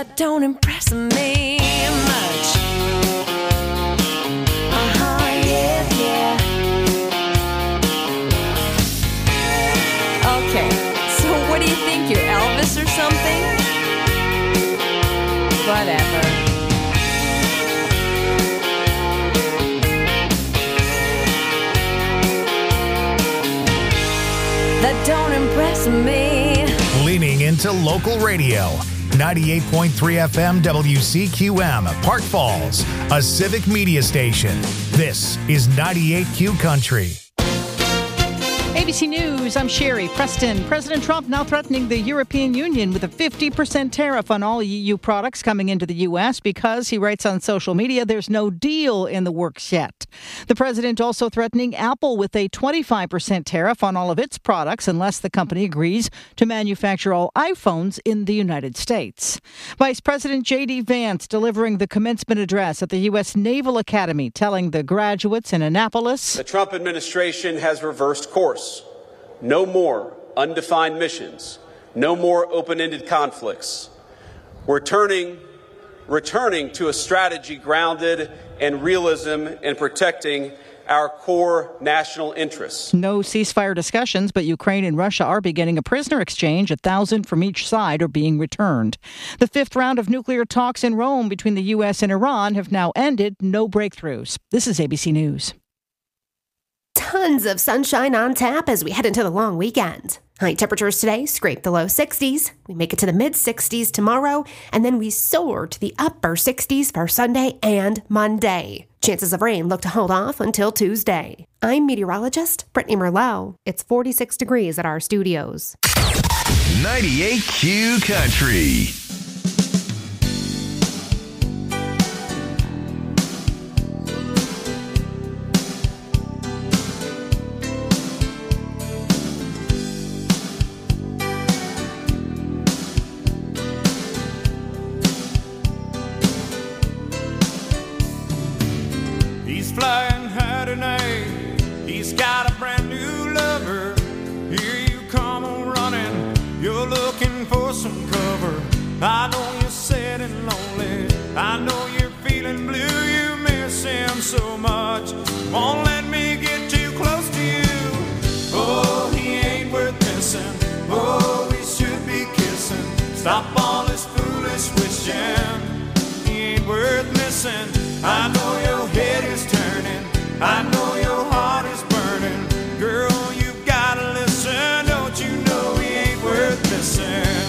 that don't impress me much. Yeah, yeah. Okay, so what do you think? You're Elvis or something? Whatever. That don't impress me. Leaning into local radio. 98.3 FM WCQM, Park Falls, a civic media station. This is 98Q Country. ABC News, I'm Sherry Preston. President Trump now threatening the European Union with a 50% tariff on all EU products coming into the U.S. because, he writes on social media, there's no deal in the works yet. The president also threatening Apple with a 25% tariff on all of its products unless the company agrees to manufacture all iPhones in the United States. Vice President J.D. Vance delivering the commencement address at the U.S. Naval Academy, telling the graduates in Annapolis, the Trump administration has reversed course. No more undefined missions. No more open-ended conflicts. We're returning to a strategy grounded in realism and protecting our core national interests. No ceasefire discussions, but Ukraine and Russia are beginning a prisoner exchange. 1,000 from each side are being returned. The fifth round of nuclear talks in Rome between the U.S. and Iran have now ended. No breakthroughs. This is ABC News. Tons of sunshine on tap as we head into the long weekend. High temperatures today scrape the low 60s. We make it to the mid 60s tomorrow, and then we soar to the upper 60s for Sunday and Monday. Chances of rain look to hold off until Tuesday. I'm meteorologist Brittany Merlot. It's 46 degrees at our studios. 98Q Country. Flying high tonight, he's got a brand new lover. Here you come running, you're looking for some cover. I know you're sad and lonely, I know you're feeling blue. You miss him so much, won't let me get too close to you. Oh, he ain't worth missing, oh, we should be kissing. Stop all this foolish wishing, he ain't worth missing. I know your head is turning, I know your heart is burning. Girl, you gotta listen, don't you know he ain't worth missing.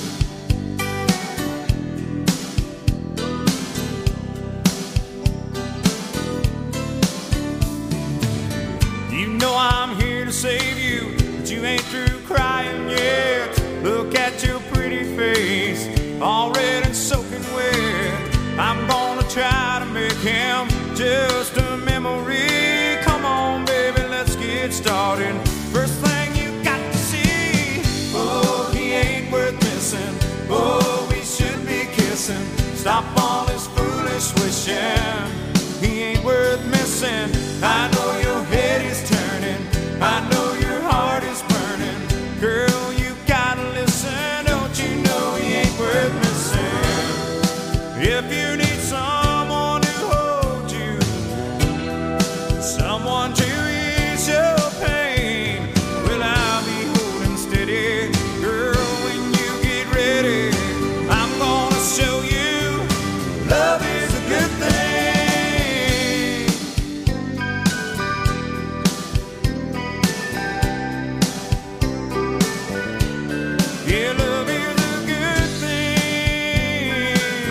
You know I'm here to save you, but you ain't through crying yet. Look at your pretty face, all red and soaking wet. I'm gonna try to make him just a memory. Come on, baby, let's get started. First thing you got to see, oh, he ain't worth missing. Oh, we should be kissing. Stop all this foolish wishing, he ain't worth missing. I know your head is turning, I know your heart is burning. Girl, you gotta listen, don't you know he ain't worth missing. If you need someone to hold you, someone to ease your pain, well, I'll be holding steady. Girl, when you get ready, I'm gonna show you love is a good thing. Yeah, love is a good thing.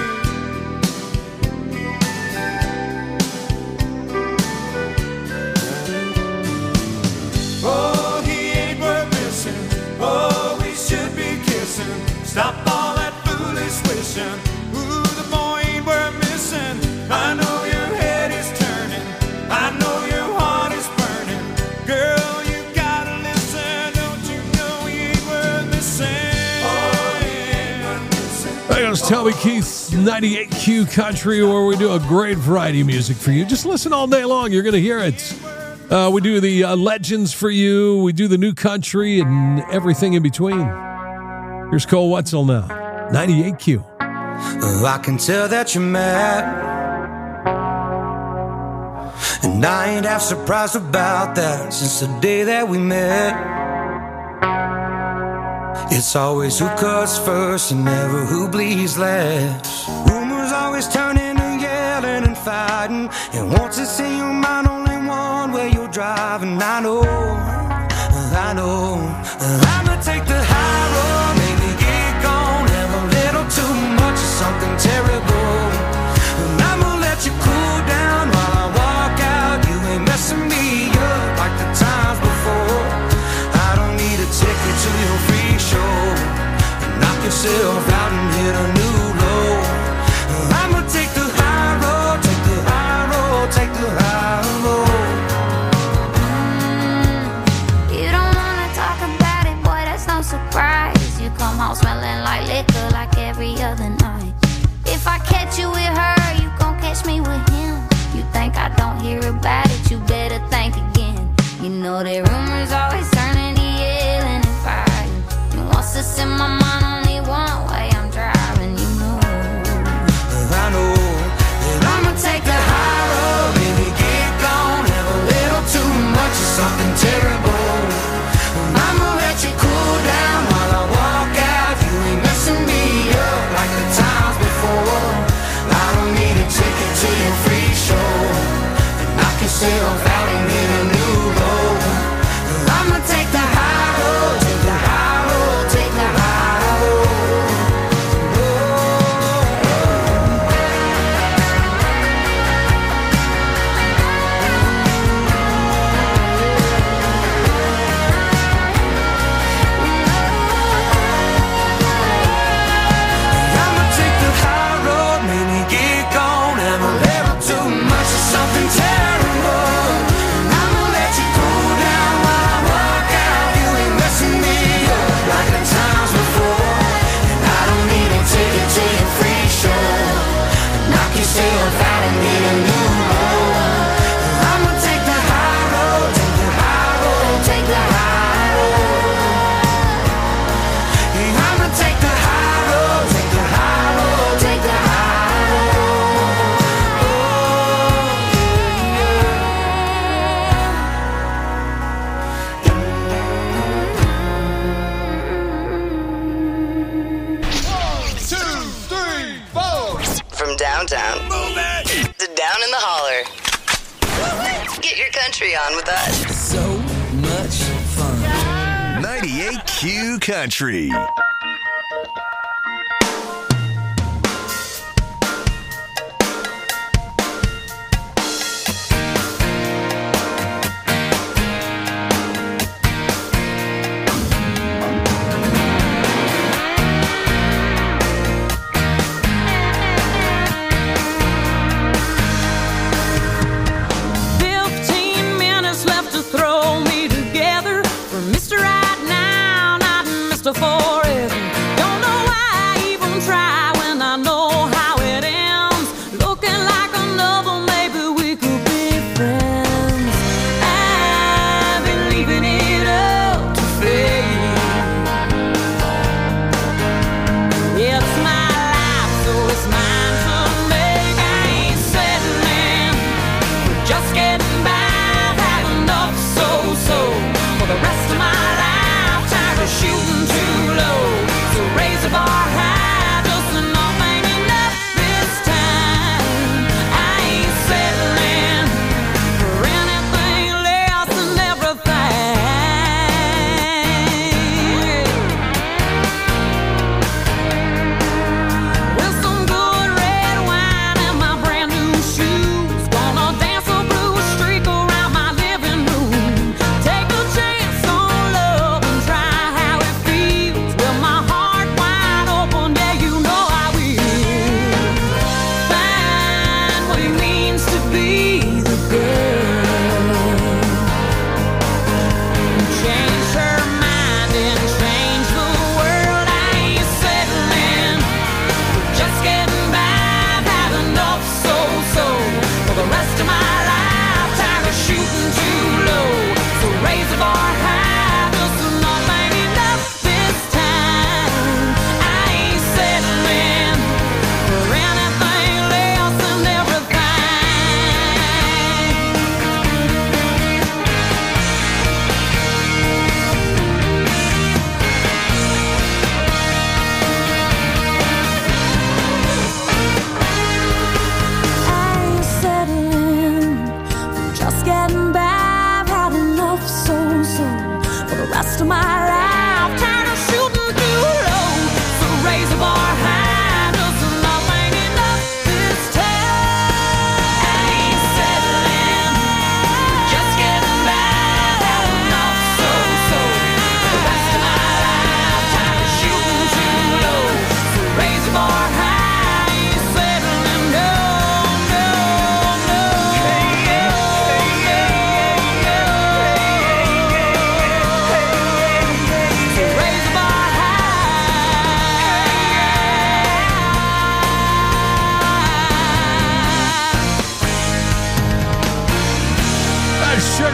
Oh, he ain't worth missing. Oh, we should be kissing. Stop all that foolish wishing. Ooh, the boy ain't worth missing. I know your head is turning, I know your heart is burning. Girl, you gotta listen, don't you know he ain't worth missing. Oh, he ain't worth missing. That goes Toby Keith's 98Q Country, where we do a great variety of music for you. Just listen all day long, you're going to hear it. We do the legends for you. We do the new country and everything in between. Here's Cole Wetzel now. 98Q. I can tell that you're mad, and I ain't half surprised about that. Since the day that we met, it's always who cuts first and never who bleeds last. Rumors always turn into yelling and fighting, and once it's in your mind, only one way you're driving. I know I'ma take the high road, maybe get gone, have a little too much of something terrible, and I'ma let you cool down while I walk out. You ain't messing me up like the times before. I don't need a ticket to your free show. Knock yourself out and hit a new low. I'ma take the high road, take the high road, take the high road. You don't wanna talk about it, boy, that's no surprise. You come home smelling like liquor like every other night. If I catch you with her, you gon' catch me with him. You think I don't hear about it, you better think again. You know that rumors always turn into yelling and fighting, and once it's in my mind, only one way I'm driving. You know I know that I'ma take the high road, baby, get gone, have a little too much of something terrible. I'ma let you cool down while I walk out. You ain't messing me up like the times before. I don't need a ticket to your free show. Knock yourself out and hit a new low. I'ma take the high road, take the high road, take the high road. I'ma take the high road, maybe get gone, have a little too much of something terrible. I'ma let you cool down while I walk out. You ain't messing me up like the times before. And I don't need a ticket to your free show. Knock yourself out and hit a new low. I'ma take the high road, take the high road, take the high road. I'ma take the high road, take the high road, take the high road. From downtown to down in the holler. Get your country on with us. So much fun. 98Q Country. Left to throw me together for Mr. Right Now, not Mr. Forever.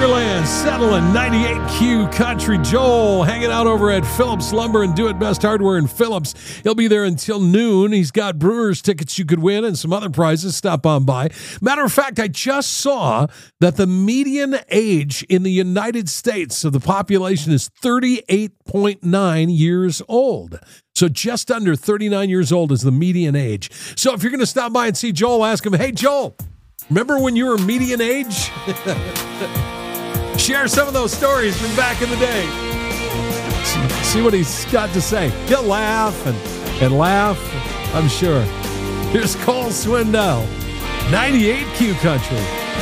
Sugarland, settling 98Q Country. Joel hanging out over at Phillips Lumber and Do It Best Hardware in Phillips. He'll be there until noon. He's got Brewers tickets you could win and some other prizes. Stop on by. Matter of fact, I just saw that the median age in the United States of the population is 38.9 years old. So just under 39 years old is the median age. So if you're going to stop by and see Joel, ask him, hey, Joel, remember when you were median age? Share some of those stories from back in the day. See what he's got to say. He'll laugh and laugh, I'm sure. Here's Cole Swindell, 98Q Country.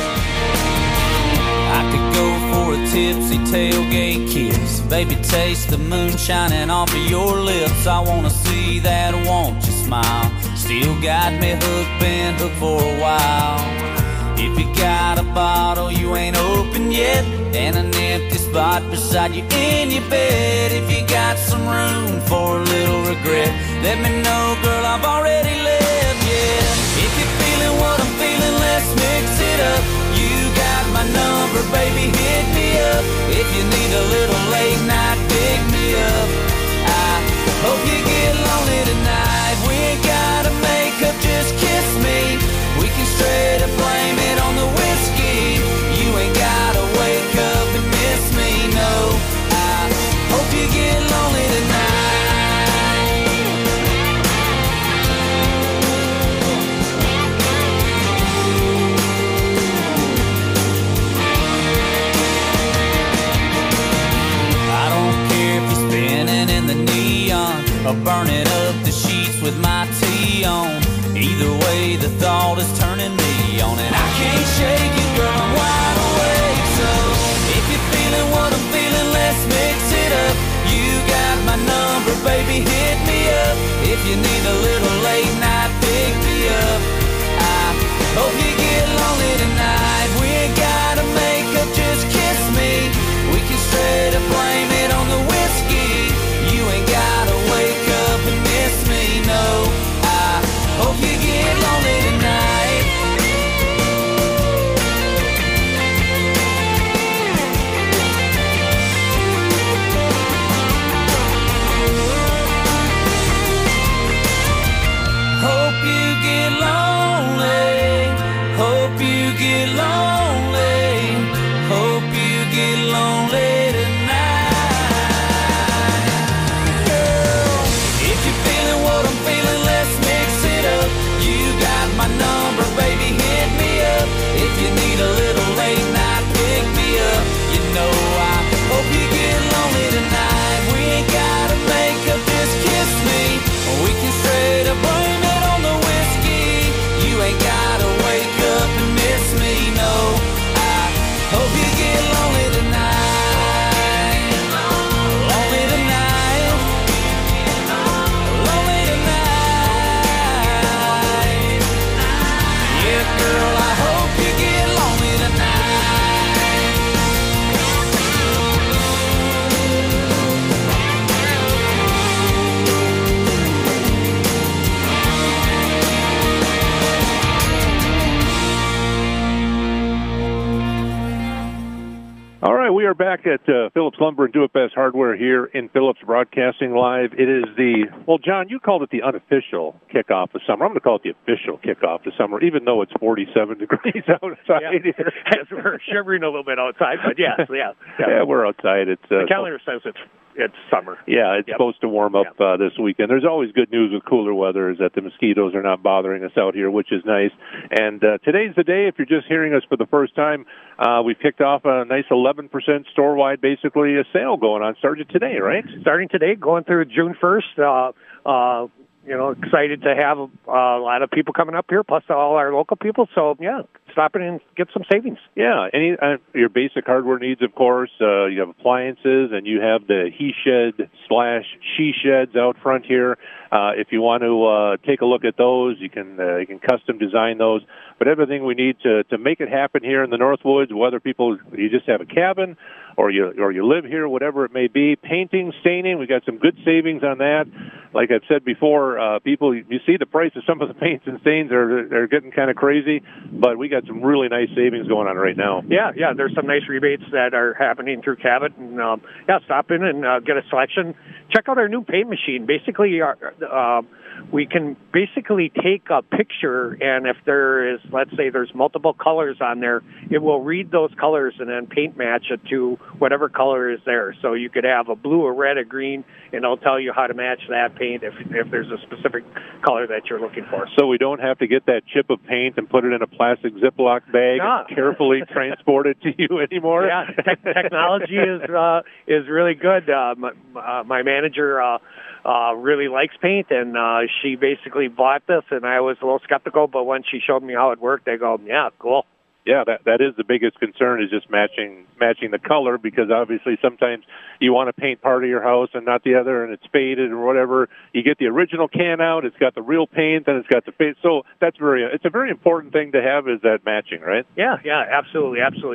I could go for a tipsy tailgate kiss. Baby, taste the moonshine off of your lips. I wanna see that, won't you smile? Still got me hooked, been hooked for a while. If you got a bottle you ain't opened yet, and an empty spot beside you in your bed, if you got some room for a little regret, let me know, girl, I've already left, yeah. If you're feeling what I'm feeling, let's mix it up. You got my number, baby, hit me up. If you need a little late night, pick me up. I hope you get lonely tonight. We ain't gotta make up, just kiss me. We can straight up blame it on the whiskey. You ain't gotta wake up and miss me, no. I hope you get lonely tonight. I don't care if you're spinning in the neon or burning up the sheets with my tea on. Either way, the thought is turning me on, and I can't shake it, girl, I'm wide awake. So if you're feeling what I'm feeling, let's mix it up. You got my number, baby, hit me up. If you need a little late night, pick me up. I hope you get lonely tonight. We ain't gotta make up, just kiss me. We can straight up blame it on the whiskey. You ain't gotta wake up and miss me, no. I hope you get lonely tonight. Hope you get lonely. Hope you get lonely. Hope you get lonely tonight. Girl, if you're feeling what I'm feeling, let's mix it up. You got my number, baby, hit me up. If you need a little late night, pick me up. You know I hope you get lonely tonight. We ain't gotta make up, just kiss me. We can straight up blame it on the whiskey. You ain't gotta wake up and miss me, no. I hope you get lonely tonight. Lonely tonight. Lonely tonight. Yeah, girl, I hope you get lonely tonight. All right, we are back at Phillips Lumber and Do It Best Hardware here in Phillips, broadcasting live. It is well, John, you called it the unofficial kickoff of summer. I'm going to call it the official kickoff of summer, even though it's 47 degrees outside. Yeah. We're shivering a little bit outside, but yes, yeah. Yeah, we're outside. It's the calendar says it's summer. Yeah, it's supposed to warm up this weekend. There's always good news with cooler weather, is that the mosquitoes are not bothering us out here, which is nice. And today's the day. If you're just hearing us for the first time, we've kicked off a nice 11% store-wide, basically, a sale going on. Started today, right? Starting today, going through June 1st. Excited to have a lot of people coming up here, plus all our local people. So, yeah, stop in and get some savings. Yeah, your basic hardware needs, of course. You have appliances, and you have the he shed / she sheds out front here. If you want to take a look at those, you can custom design those. But everything we need to make it happen here in the Northwoods, whether you just have a cabin or you live here, whatever it may be. Painting, staining, we got some good savings on that. Like I've said before, before. People, you see the price of some of the paints and stains they're getting kind of crazy, but we got some really nice savings going on right now. Yeah, there's some nice rebates that are happening through Cabot, and stop in and get a selection. Check out our new paint machine. Basically, we can basically take a picture, and if there is, let's say there's multiple colors on there, it will read those colors and then paint match it to whatever color is there. So you could have a blue, a red, a green, and it'll tell you how to match that paint if there's a specific color that you're looking for. So we don't have to get that chip of paint and put it in a plastic Ziploc bag and carefully transport it to you anymore? Yeah, technology is really good. My manager really likes paint, and she basically bought this, and I was a little skeptical, but when she showed me how it worked, I go, yeah, cool. Yeah, that is the biggest concern, is just matching the color, because obviously sometimes you want to paint part of your house and not the other, and it's faded or whatever. You get the original can out, it's got the real paint, and it's got the fade. So it's a very important thing to have, is that matching, right? Yeah, absolutely.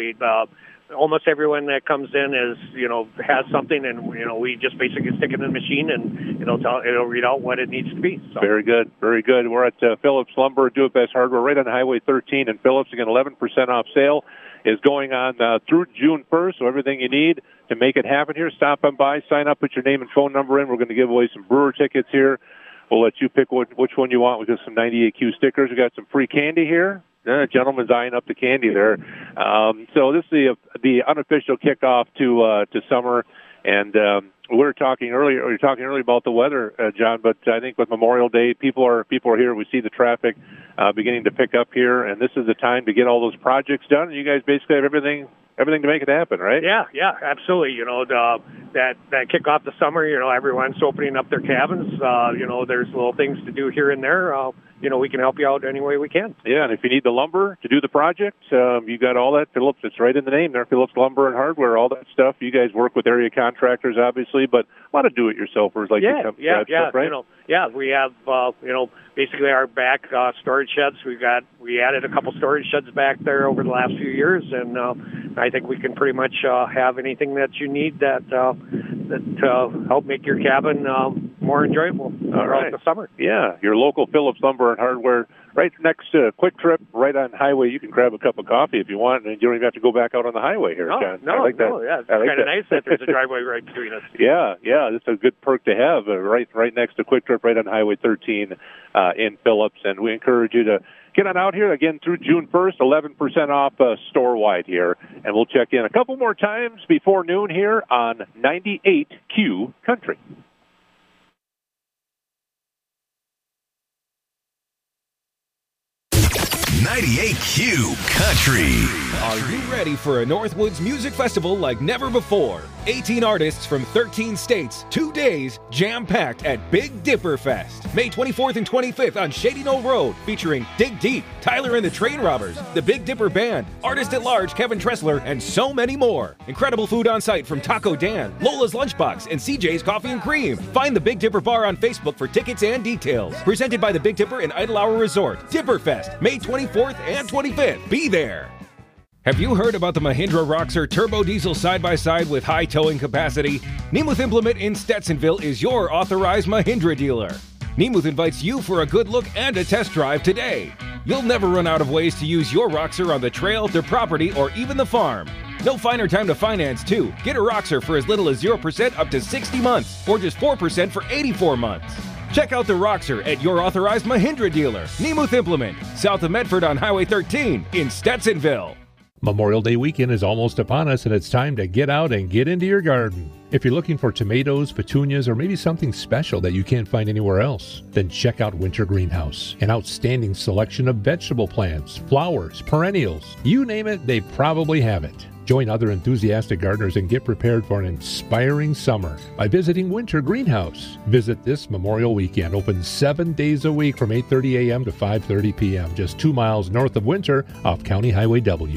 Almost everyone that comes in has something, and we just basically stick it in the machine, and it'll read out what it needs to be. So. Very good. We're at Phillips Lumber, Do It Best Hardware, right on Highway 13 in Phillips. Again, 11% off sale is going on through June 1st. So everything you need to make it happen here, stop on by, sign up, put your name and phone number in. We're going to give away some Brewer tickets here. We'll let you pick which one you want. We got some 98Q stickers. We got some free candy here. Gentleman's eyeing up the candy there. So this is the unofficial kickoff to summer, and we were talking earlier about the weather, John. But I think with Memorial Day, people are here. We see the traffic beginning to pick up here, and this is the time to get all those projects done. And you guys basically have everything to make it happen, right? Yeah, absolutely. That kick off the summer, everyone's opening up their cabins. There's little things to do here and there. We can help you out any way we can. Yeah, and if you need the lumber to do the project, you got all that. Phillips, it's right in the name there, Phillips Lumber and Hardware, all that stuff. You guys work with area contractors, obviously, but a lot of do-it-yourselfers like you come. Yeah, right? We have, basically our back storage sheds. We added a couple storage sheds back there over the last few years, and I think we can pretty much have anything that you need that help make your cabin more enjoyable throughout the summer. Yeah, your local Phillips Lumber and Hardware, right next to Quick Trip, right on highway. You can grab a cup of coffee if you want, and you don't even have to go back out on the highway here, John. No, it's kind of nice that there's a driveway right between us. Yeah, it's a good perk to have, right next to Quick Trip, right on Highway 13 in Phillips, and we encourage you to get on out here again through June 1st, 11% off store-wide here, and we'll check in a couple more times before noon here on 98Q Country. .98Q Country. Are you ready for a Northwoods Music Festival like never before? 18 artists from 13 states, 2 days, jam-packed at Big Dipper Fest. May 24th and 25th on Shady Knoll Road, featuring Dig Deep, Tyler and the Train Robbers, the Big Dipper Band, Artist-at-Large Kevin Tressler, and so many more. Incredible food on site from Taco Dan, Lola's Lunchbox, and CJ's Coffee and Cream. Find the Big Dipper Bar on Facebook for tickets and details. Presented by the Big Dipper and Idle Hour Resort. Dipper Fest, May 24th and 25th. Be there. Have you heard about the Mahindra Roxor Turbo Diesel Side-by-Side with high towing capacity? Nemeth Implement in Stetsonville is your authorized Mahindra dealer. Nemeth invites you for a good look and a test drive today. You'll never run out of ways to use your Roxor on the trail, the property, or even the farm. No finer time to finance, too. Get a Roxor for as little as 0% up to 60 months, or just 4% for 84 months. Check out the Roxor at your authorized Mahindra dealer, Nemeth Implement, south of Medford on Highway 13 in Stetsonville. Memorial Day weekend is almost upon us, and it's time to get out and get into your garden. If you're looking for tomatoes, petunias, or maybe something special that you can't find anywhere else, then check out Winter Greenhouse. An outstanding selection of vegetable plants, flowers, perennials. You name it, they probably have it. Join other enthusiastic gardeners and get prepared for an inspiring summer by visiting Winter Greenhouse. Visit this Memorial weekend, open 7 days a week from 8:30 a.m. to 5:30 p.m., just 2 miles north of Winter off County Highway W.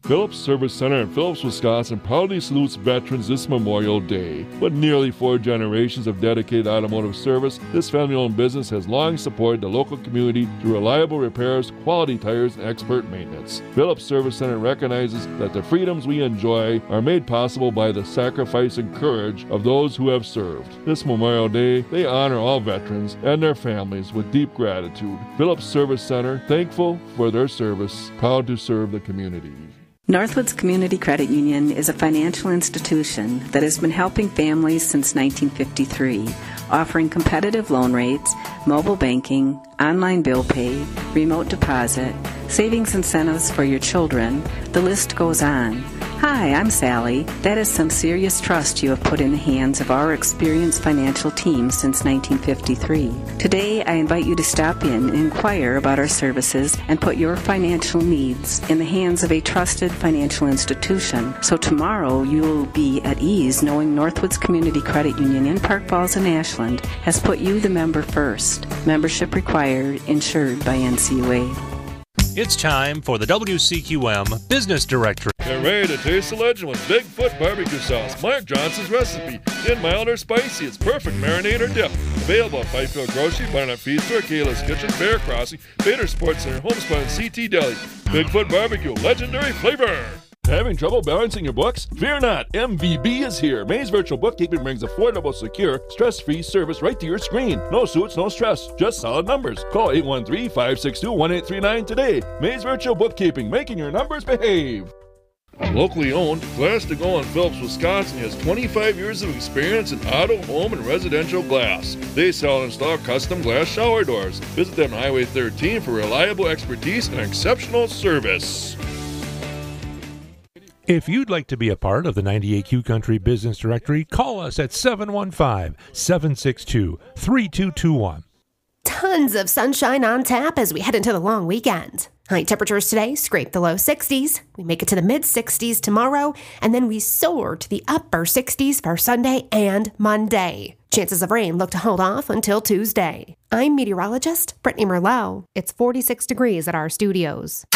Phillips Service Center in Phillips, Wisconsin proudly salutes veterans this Memorial Day. With nearly 4 generations of dedicated automotive service, this family-owned business has long supported the local community through reliable repairs, quality tires, and expert maintenance. Phillips Service Center recognizes that the freedoms we enjoy are made possible by the sacrifice and courage of those who have served. This Memorial Day, they honor all veterans and their families with deep gratitude. Phillips Service Center, thankful for their service, proud to serve the community. Northwoods Community Credit Union is a financial institution that has been helping families since 1953, offering competitive loan rates, mobile banking, online bill pay, remote deposit, savings incentives for your children. The list goes on. Hi, I'm Sally. That is some serious trust you have put in the hands of our experienced financial team since 1953. Today, I invite you to stop in and inquire about our services and put your financial needs in the hands of a trusted financial institution. So tomorrow, you will be at ease knowing Northwoods Community Credit Union in Park Falls and Ashland has put you, the member, first. Membership required, insured by NCUA. It's time for the WCQM Business Directory. Get ready to taste the legend with Bigfoot barbecue sauce. Mark Johnson's recipe. In mild or spicy, it's perfect marinade or dip. Available at Fifield Grocery, Barnett Feed Store, Kayla's Kitchen, Bear Crossing, Bader Sports Center, Homespun, and CT Deli. Bigfoot barbecue, legendary flavor. Having trouble balancing your books? Fear not, MVB is here. Maze Virtual Bookkeeping brings affordable, secure, stress-free service right to your screen. No suits, no stress, just solid numbers. Call 813-562-1839 today. Maze Virtual Bookkeeping, making your numbers behave. Locally owned, Glass to Go in Phillips, Wisconsin has 25 years of experience in auto, home, and residential glass. They sell and install custom glass shower doors. Visit them on Highway 13 for reliable expertise and exceptional service. If you'd like to be a part of the 98Q Country Business Directory, call us at 715-762-3221. Tons of sunshine on tap as we head into the long weekend. High temperatures today scrape the low 60s. We make it to the mid 60s tomorrow, and then we soar to the upper 60s for Sunday and Monday. Chances of rain look to hold off until Tuesday. I'm meteorologist Brittany Merlot. It's 46 degrees at our studios.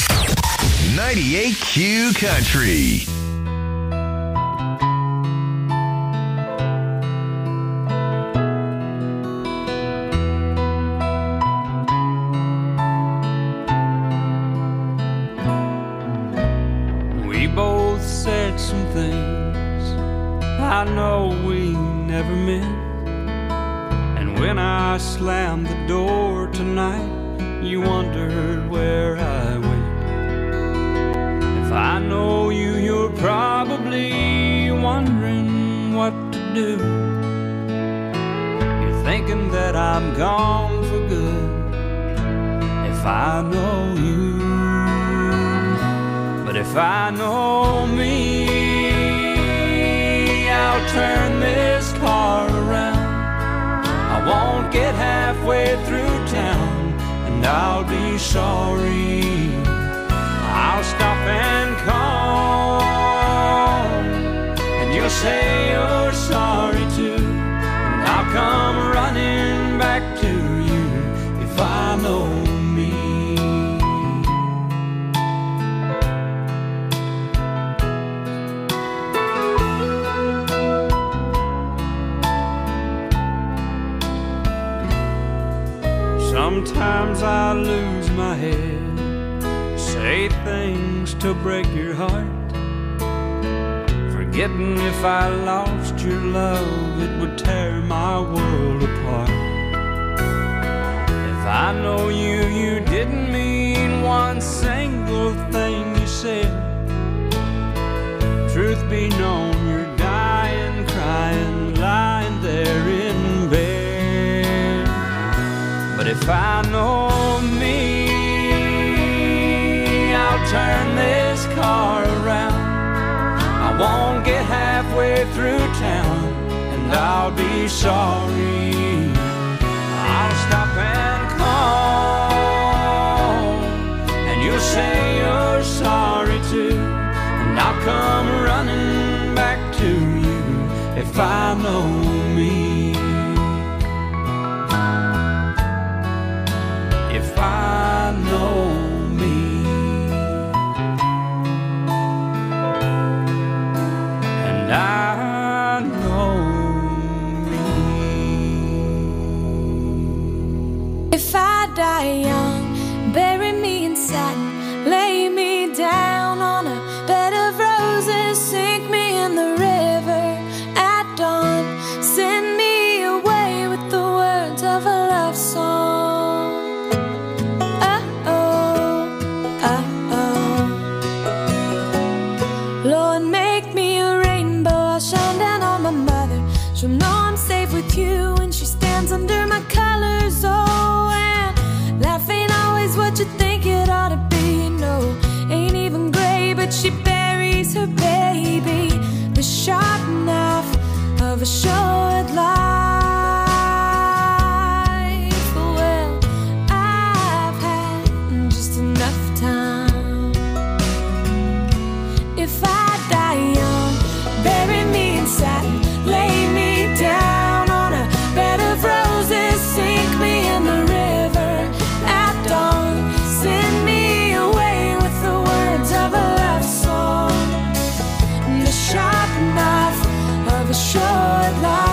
98Q Country. We both said some things I know we never meant. And when I slammed the door tonight, you wondered where I went. If I know you, you're probably wondering what to do. You're thinking that I'm gone for good. If I know you, but if I know me, I'll turn this car around. I won't get halfway through town, and I'll be sorry. I'll stop and call, and you'll say you're sorry too, and I'll come running back to you if I know me. Sometimes I lose my head, say things to break your heart, forgetting if I lost your love, it would tear my world apart. If I know you, you didn't mean one single thing you said. Truth be known, you're dying, crying, lying there in bed. But if I know me, I'll turn this car around. I won't get halfway through town, and I'll be sorry. I'll stop and call, and you'll say you're sorry too, and I'll come running back to you if I know me. If I know me. die young, bury me in satin, lay me down on a bed of roses, sink me in the river at dawn, send me away with the words of a love song. Lord, make me a rainbow, I'll shine down on my mother. She'll know I'm safe with you when she stands under my colors. Oh, and life ain't always what you think it ought to be. No, ain't even gray, but she buries her baby. The sharp knife of a short life. Well, I've had just enough time. If I die young, bury me in satin, lay me down on a bed of roses, sink me in the river at dawn, send me away with the words of a love song. The sharp knife of a short life.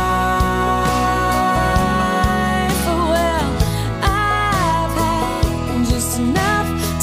Well, I've had just enough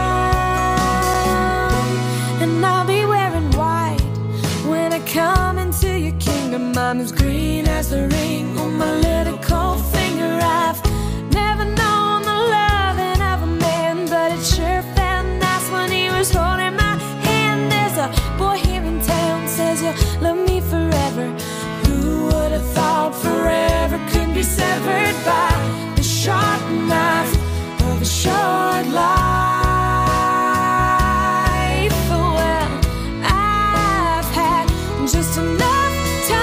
time, and I'll be wearing white when I come into your kingdom. I'm as green as the ring on my little cold finger. I've never known the loving of a man, but it sure felt nice when he was holding my hand. There's a boy here in town says you'll love me forever. Who would have thought forever could be severed by the sharp knife of a short life? Well, I've had just enough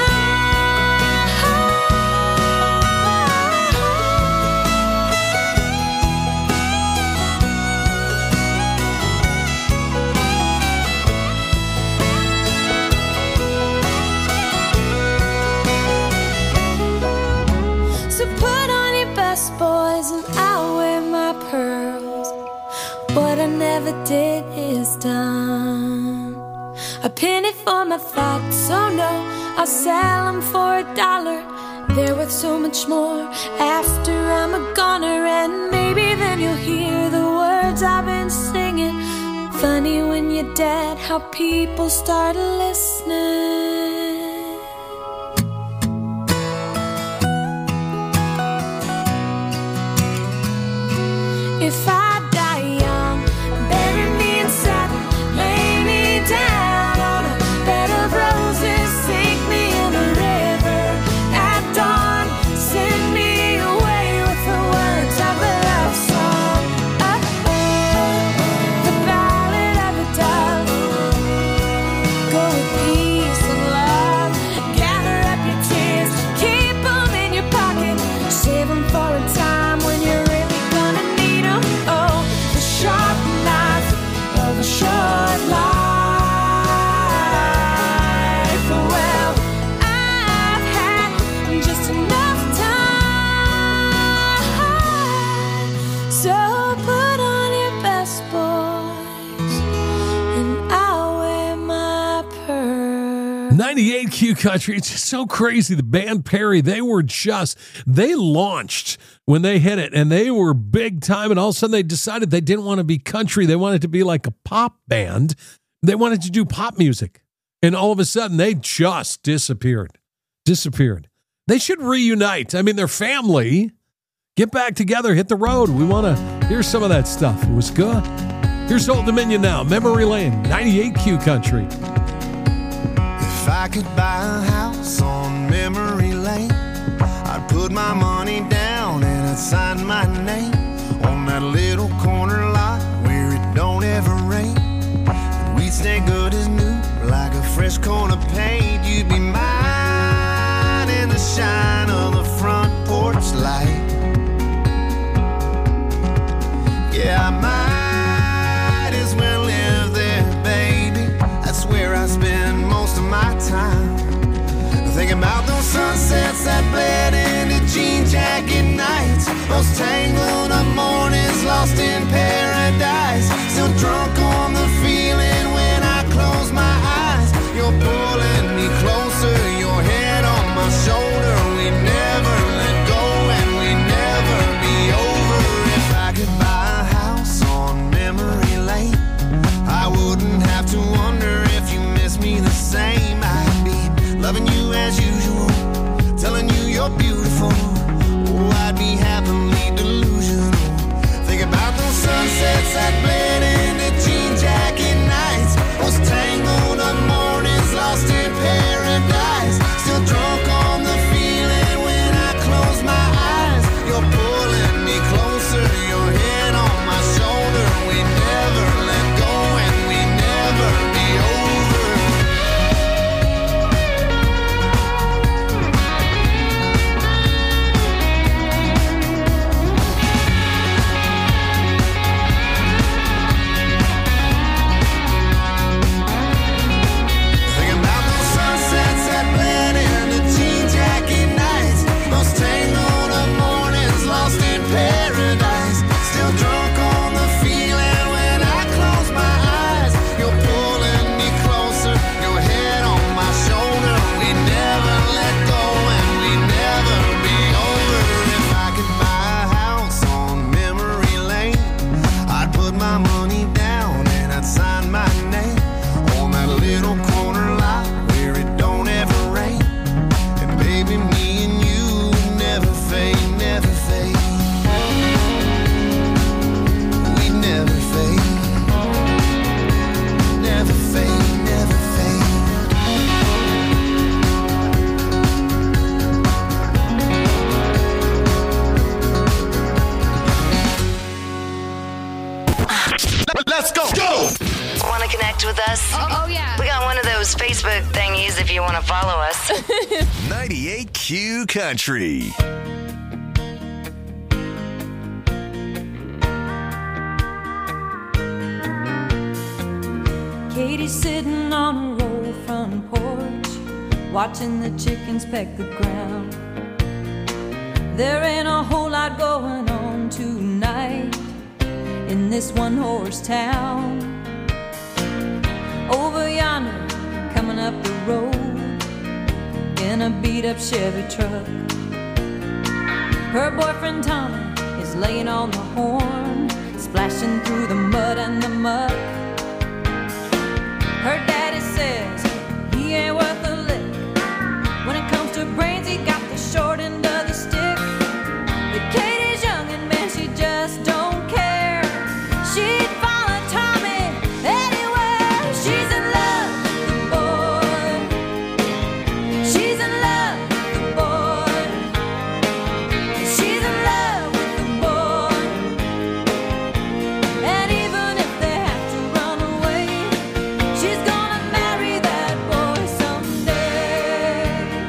So put on your best boys and I'll wear my pearls. What I never did is done. A penny for my thoughts, oh no, I'll sell them for $1. They're worth so much more after I'm a goner. And maybe then you'll hear the words I've been singing. Funny when you're dead how people start listening. If I die young, bury me in satin, lay me down on a bed of roses, sink me in a river at dawn, send me away with the words of a love song. The ballad of the dove. Go with peace and love, gather up your tears, keep them in your pocket, save them for a time when you're really gonna need them. Oh, the sharp knife of a short life. Well, I've had just enough time. So put on your best boys and I'll wear my pearl. 98 Q Country. It's just so crazy. The band Perry, they launched when they hit it, and they were big time, and all of a sudden they decided they didn't want to be country. They wanted to be like a pop band. They wanted to do pop music, and all of a sudden they just disappeared. They should reunite. I mean, they're family. Get back together, hit the road. We want to hear some of that stuff. It was good. Here's Old Dominion now, Memory Lane, 98 Q Country. If I could buy a house on Memory Lane, I'd put my money down and I'd sign my name on that little corner lot where it don't ever rain. And we'd stay good as new, like a fresh coat of paint. You'd be mine in the shine of the front porch light. Yeah, I might as well live there, baby. That's where I spend most of my time. Thinking about those sunsets that bled into jean jacket nights, those tangled up mornings lost in paradise. Still drunk on the feeling when I close my eyes. You're pulling me closer, your head on my shoulder. We never let go and we never be over. If I Let's go. Go. Want to connect with us? Oh, yeah. We got one of those Facebook thingies if you want to follow us. 98Q Country. Katie's sitting on her old front porch, watching the chickens peck the ground. There ain't a whole lot going on tonight in this one-horse town. Over yonder, coming up the road in a beat-up Chevy truck, her boyfriend Tommy is laying on the horn, splashing through the mud and the muck. Her daddy says he ain't worth a lick. When it comes to brains, he got the short end of the stick. But Katie's young and man, she just don't care. She'd follow Tommy anywhere. She's in love with the boy. She's in love with the boy. She's in love with the boy. And even if they have to run away, she's gonna marry that boy someday.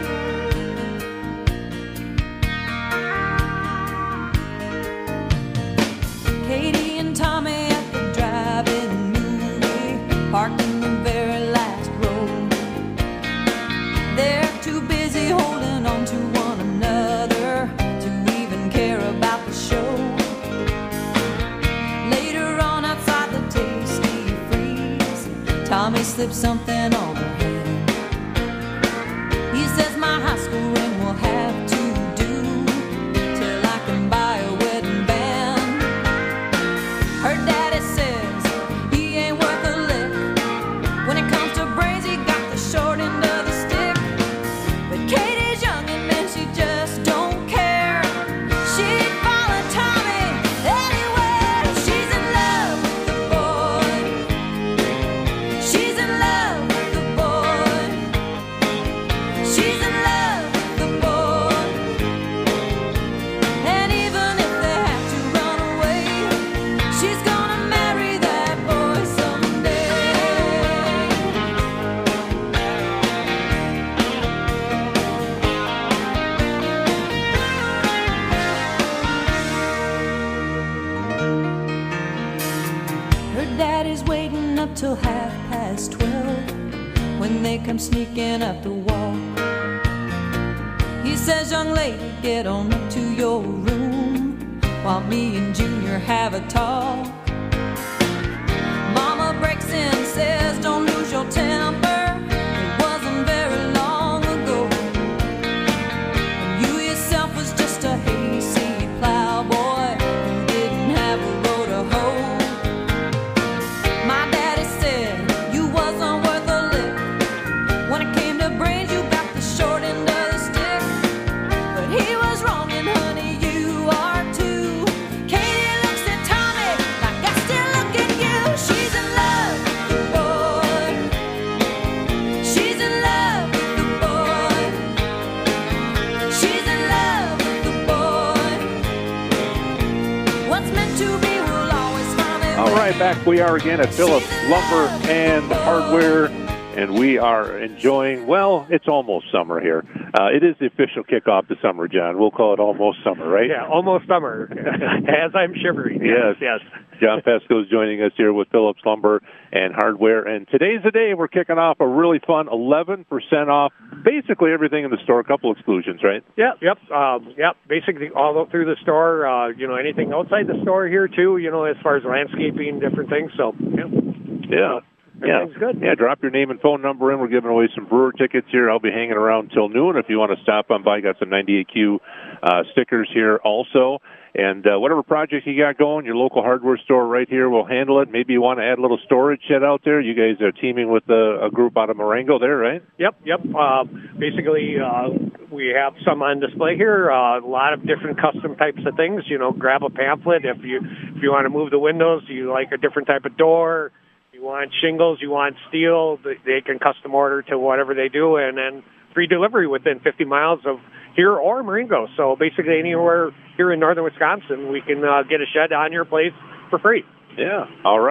Katie and Tommy at the drive-in movie, parked in the very last row. They're too busy holding on to one another to even care about the show. Later on outside the Tasty Freeze, Tommy slipped something on her hand. He says my high school ring will have to do till I can buy a wedding band. Her daddy says he ain't worth a lick. When it comes to brains, he got the short end of the stick. But Katie's young and man, she just don't care. She'd follow Tommy anywhere. She's in love with the boy. She's in love with the boy. She's in love with the boy. And even if they have to run away, she's gonna marry that boy someday. Her daddy's waiting up till 12:30 when they come sneaking up the walk. He says, young lady, get on up to your room while me and Junior have a talk. Mama breaks in and says, don't lose your temper. It wasn't very long ago when you yourself was just a hayseed plowboy who didn't have a row to hoe. My daddy said you wasn't worth a lick. When it came to brains, you got the short end of the stick. But he was wrong, and honey, you are too. Katie looks at Tommy like I still look at you. She's in love with the boy. She's in love with the boy. She's in love with the boy. What's meant to be will always find its All right, back we are again at Phillips Lumber and Hardware, and we are enjoying, well, it's almost summer here. It is the official kickoff to summer, John. We'll call it almost summer, right? Yeah, almost summer, as I'm shivering. Yes. Yes. John Pesco is joining us here with Phillips Lumber and Hardware, and today's the day we're kicking off a really fun 11% off basically everything in the store, a couple exclusions, right? Yep. Basically, all through the store. Anything outside the store here too. As far as landscaping, different things. So, Yeah. Everything's good. Yeah, drop your name and phone number in. We're giving away some brewer tickets here. I'll be hanging around till noon if you want to stop on by. Got some 98Q stickers here also. And whatever project you got going, your local hardware store right here will handle it. Maybe you want to add a little storage shed out there. You guys are teaming with a group out of Marengo there, right? Yep. Basically, we have some on display here. A lot of different custom types of things. Grab a pamphlet if you want to move the windows. You like a different type of door. You want shingles, you want steel, they can custom order to whatever they do, and then free delivery within 50 miles of here or Marengo. So basically anywhere here in northern Wisconsin, we can get a shed on your place for free. Yeah, all right.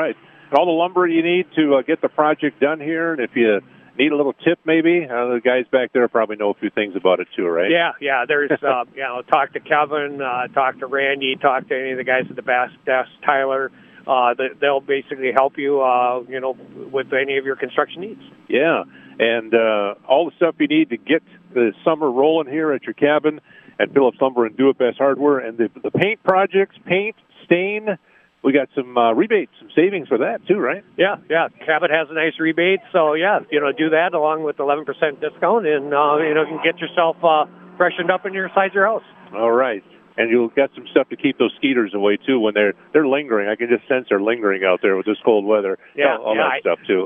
all the lumber you need to get the project done here. And if you need a little tip, maybe the guys back there probably know a few things about it too, right? Yeah. There's talk to Kevin, talk to Randy, talk to any of the guys at the Bass Desk, Tyler. They'll basically help you, with any of your construction needs. Yeah, and all the stuff you need to get the summer rolling here at your cabin at Phillips Lumber and Do It Best Hardware, and the paint projects, paint, stain. We got some rebates, some savings for that too, right? Yeah. Cabot has a nice rebate, so do that along with 11% discount, and you can get yourself freshened up in your sides of your house. All right. And you'll get some stuff to keep those skeeters away, too, when they're lingering. I can just sense they're lingering out there with this cold weather. All that stuff, too.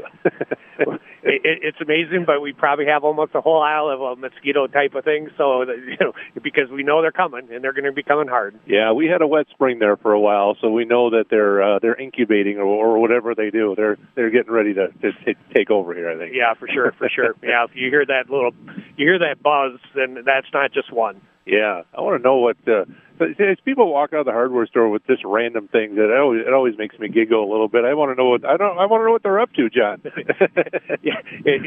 It's amazing, but we probably have almost a whole aisle of a mosquito type of thing, so, because we know they're coming, and they're going to be coming hard. Yeah, we had a wet spring there for a while, so we know that they're incubating or whatever they do. They're getting ready to take over here, I think. Yeah, for sure. Yeah, if you hear that buzz, then that's not just one. Yeah, I want to know what as people walk out of the hardware store with just random things. It always makes me giggle a little bit. I want to know what they're up to, John. Yeah,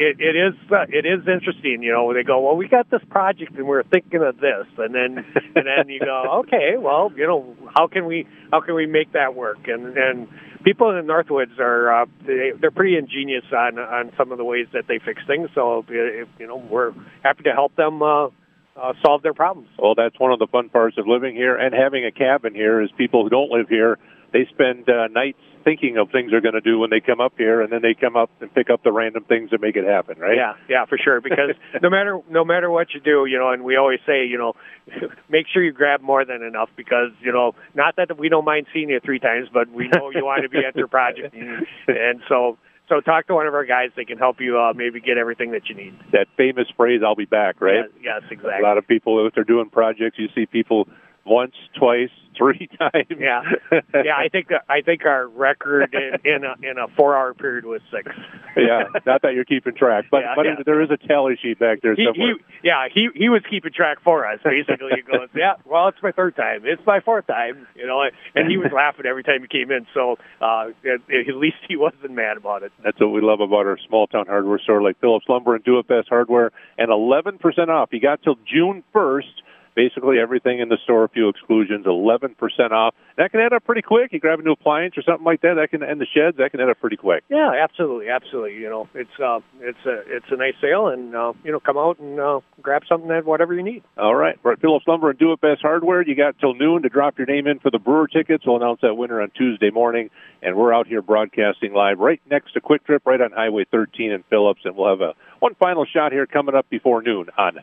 it is interesting. They go, well, we got this project and we're thinking of this, and then you go, okay, well, how can we make that work? And people in the Northwoods are they're pretty ingenious on some of the ways that they fix things. So we're happy to help them. Solve their problems. Well, that's one of the fun parts of living here and having a cabin here is people who don't live here, they spend nights thinking of things they're going to do when they come up here, and then they come up and pick up the random things that make it happen, right? Yeah, for sure. Because no matter what you do, and we always say, make sure you grab more than enough because, not that we don't mind seeing you 3 times, but we know you want to be at your project. And so talk to one of our guys. They can help you maybe get everything that you need. That famous phrase, I'll be back, right? Yes, exactly. A lot of people, if they're doing projects, you see people once, twice, 3 times. Yeah. I think our record in a 4-hour period was 6. Yeah, not that you're keeping track, but there is a tally sheet back there somewhere. He was keeping track for us. Basically, he goes, well, it's my 3rd time, it's my 4th time, and he was laughing every time he came in. So at least he wasn't mad about it. That's what we love about our small town hardware store like Phillips Lumber and Do It Best Hardware, and 11% off. You got till June 1st. Basically everything in the store, a few exclusions, 11% off. That can add up pretty quick. You grab a new appliance or something like that, and the sheds, that can add up pretty quick. Yeah, absolutely. It's a nice sale, and come out and grab something at whatever you need. All right, we're at Phillips Lumber and Do It Best Hardware. You got till noon to drop your name in for the Brewer tickets. We'll announce that winner on Tuesday morning, and we're out here broadcasting live right next to Quick Trip, right on Highway 13 in Phillips, and we'll have one final shot here coming up before noon on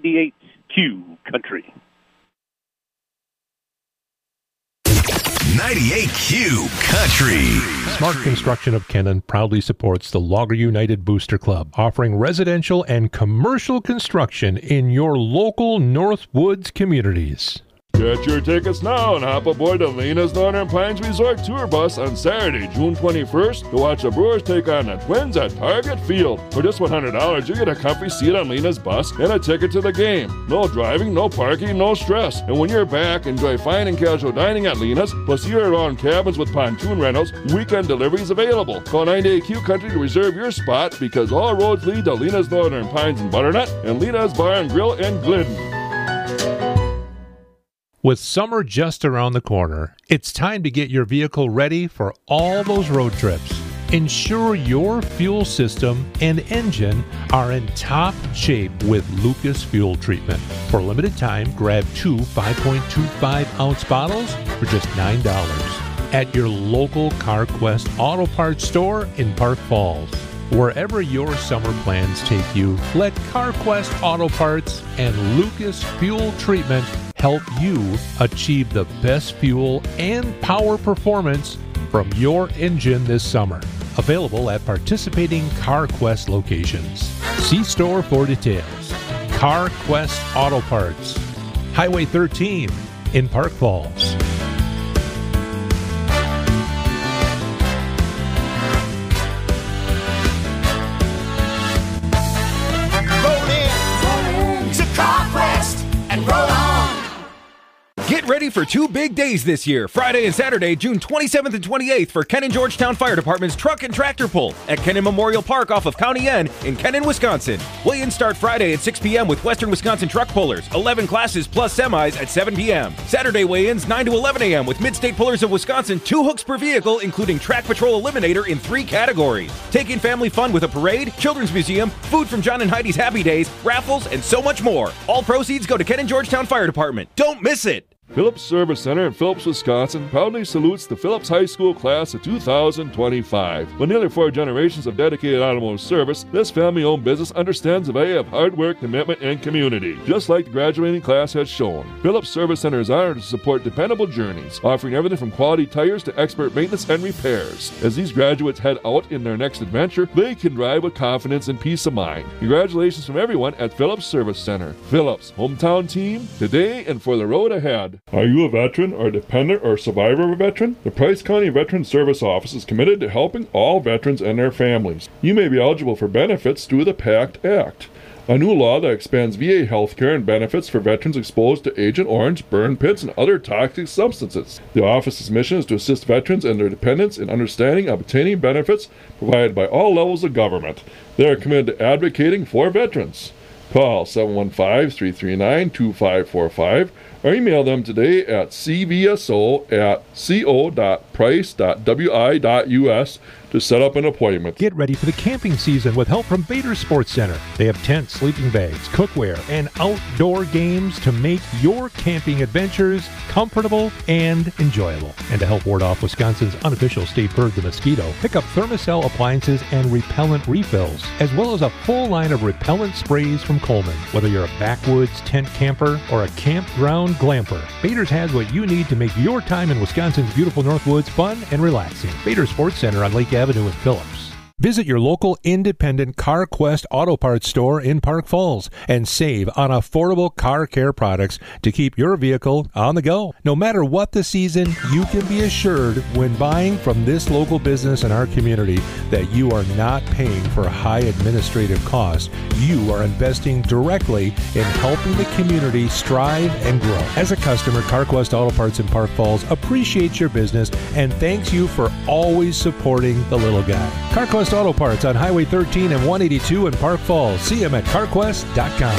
98Q Country. 98Q Country. Smart Construction of Kennon proudly supports the Logger United Booster Club, offering residential and commercial construction in your local Northwoods communities. Get your tickets now and hop aboard the Lena's Northern Pines Resort Tour Bus on Saturday, June 21st to watch the Brewers take on the Twins at Target Field. For just $100, you get a comfy seat on Lena's bus and a ticket to the game. No driving, no parking, no stress. And when you're back, enjoy fine and casual dining at Lena's, plus year-round cabins with pontoon rentals, weekend deliveries available. Call 98Q Country to reserve your spot because all roads lead to Lena's Northern Pines and Butternut and Lena's Bar and Grill in Glidden. With summer just around the corner, it's time to get your vehicle ready for all those road trips. Ensure your fuel system and engine are in top shape with Lucas Fuel Treatment. For a limited time, grab 2 5.25-ounce bottles for just $9 at your local CarQuest Auto Parts store in Park Falls. Wherever your summer plans take you, let CarQuest Auto Parts and Lucas Fuel Treatment help you achieve the best fuel and power performance from your engine this summer. Available at participating CarQuest locations. See store for details. CarQuest Auto Parts, Highway 13 in Park Falls. Roll in to CarQuest and roll on. Get ready ready for 2 big days this year, Friday and Saturday, June 27th and 28th for Kennon Georgetown Fire Department's Truck and Tractor Pull at Kennon Memorial Park off of County N in Kennon, Wisconsin. Weigh-ins start Friday at 6 p.m. with Western Wisconsin Truck Pullers, 11 classes plus semis at 7 p.m. Saturday weigh-ins 9 to 11 a.m. with Mid-State Pullers of Wisconsin, 2 hooks per vehicle, including Track Patrol Eliminator in 3 categories. Take in family fun with a parade, children's museum, food from John and Heidi's Happy Days, raffles, and so much more. All proceeds go to Kennon Georgetown Fire Department. Don't miss it! Phillips Service Center in Phillips, Wisconsin proudly salutes the Phillips High School class of 2025. With nearly 4 generations of dedicated automotive service, this family-owned business understands the value of hard work, commitment, and community. Just like the graduating class has shown, Phillips Service Center is honored to support dependable journeys, offering everything from quality tires to expert maintenance and repairs. As these graduates head out in their next adventure, they can drive with confidence and peace of mind. Congratulations from everyone at Phillips Service Center. Phillips, hometown team, today and for the road ahead. Are you a veteran or dependent or survivor of a veteran? The Price County Veteran Service Office is committed to helping all veterans and their families. You may be eligible for benefits through the PACT Act, a new law that expands VA health care and benefits for veterans exposed to Agent Orange, burn pits, and other toxic substances. The office's mission is to assist veterans and their dependents in understanding and obtaining benefits provided by all levels of government. They are committed to advocating for veterans. Call 715-339-2545 or email them today at cvso@co.price.wi.us to set up an appointment. Get ready for the camping season with help from Bader Sports Center. They have tents, sleeping bags, cookware, and outdoor games to make your camping adventures comfortable and enjoyable. And to help ward off Wisconsin's unofficial state bird, the mosquito, pick up Thermacell appliances and repellent refills, as well as a full line of repellent sprays from Coleman. Whether you're a backwoods tent camper or a campground glamper, Bader's has what you need to make your time in Wisconsin's beautiful Northwoods fun and relaxing. Bader Sports Center on Lake Avenue in Phillips. Visit your local independent CarQuest Auto Parts store in Park Falls and save on affordable car care products to keep your vehicle on the go. No matter what the season, you can be assured when buying from this local business in our community that you are not paying for high administrative costs. You are investing directly in helping the community strive and grow. As a customer, CarQuest Auto Parts in Park Falls appreciates your business and thanks you for always supporting the little guy. CarQuest Auto Parts on Highway 13 and 182 in Park Falls. See them at carquest.com.